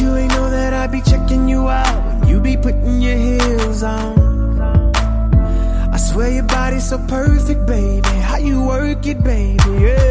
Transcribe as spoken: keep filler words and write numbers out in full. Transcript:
you ain't know that I be checking you out when you be putting your heels on. I swear your body's so perfect, baby. How you work it, baby, yeah.